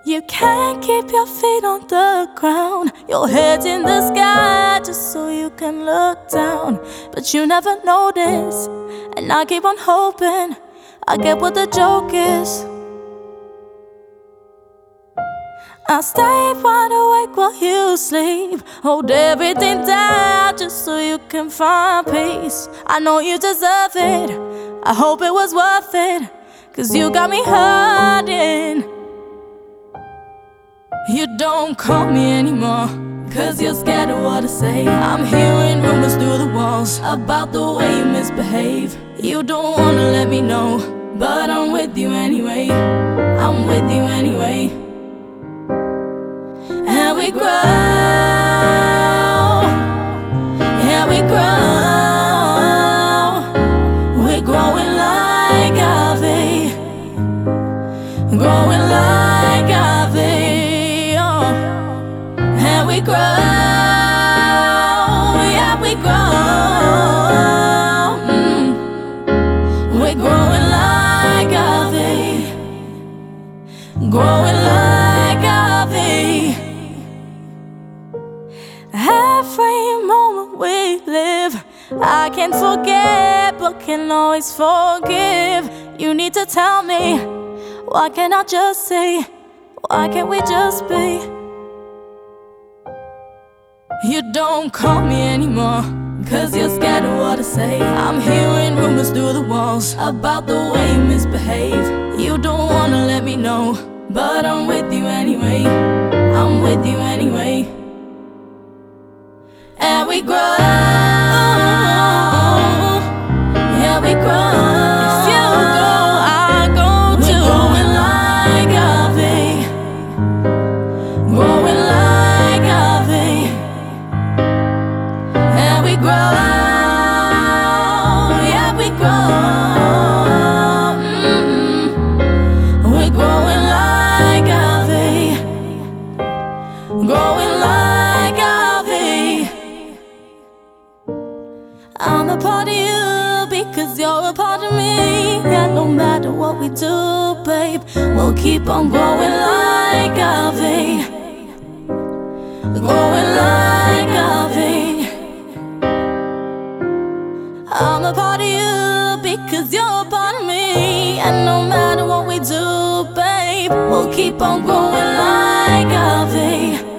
You can't keep your feet on the ground. Your head's in the sky just so you can look down. But you never notice, and I keep on hoping I get what the joke is. I stay wide awake while you sleep. Hold everything down just so you can find peace. I know you deserve it, I hope it was worth it, 'cause you got me hurting. You don't call me anymore, 'cause you're scared of what I say. I'm hearing rumors through the walls about the way you misbehave. You don't wanna let me know, but I'm with you anyway. I'm with you anyway. And we grow, yeah, we grow. We're growing like Ave, growing like Ave, oh. And we grow, yeah, we grow. We're growing like Ave, growing like Ave. Every moment we live, I can't forget, but can always forgive. You need to tell me, why can't I just say, why can't we just be? You don't call me anymore, 'cause you're scared of what I say. I'm hearing rumors through the walls about the way you misbehave. You don't wanna let me know, but I'm with you anyway. I'm with you anyway. And we grow, yeah, we grow. If you go, I go too. We're growing like Ave, growing like Ave. And we grow, yeah, we grow. We're growing like Ave, growing like Ave. I'm a part of you because you're a part of me. And no matter what we do, babe, we'll keep on growing like Ave, growing like Ave. I'm a part of you because you're a part of me. And no matter what we do, babe, we'll keep on growing like Ave.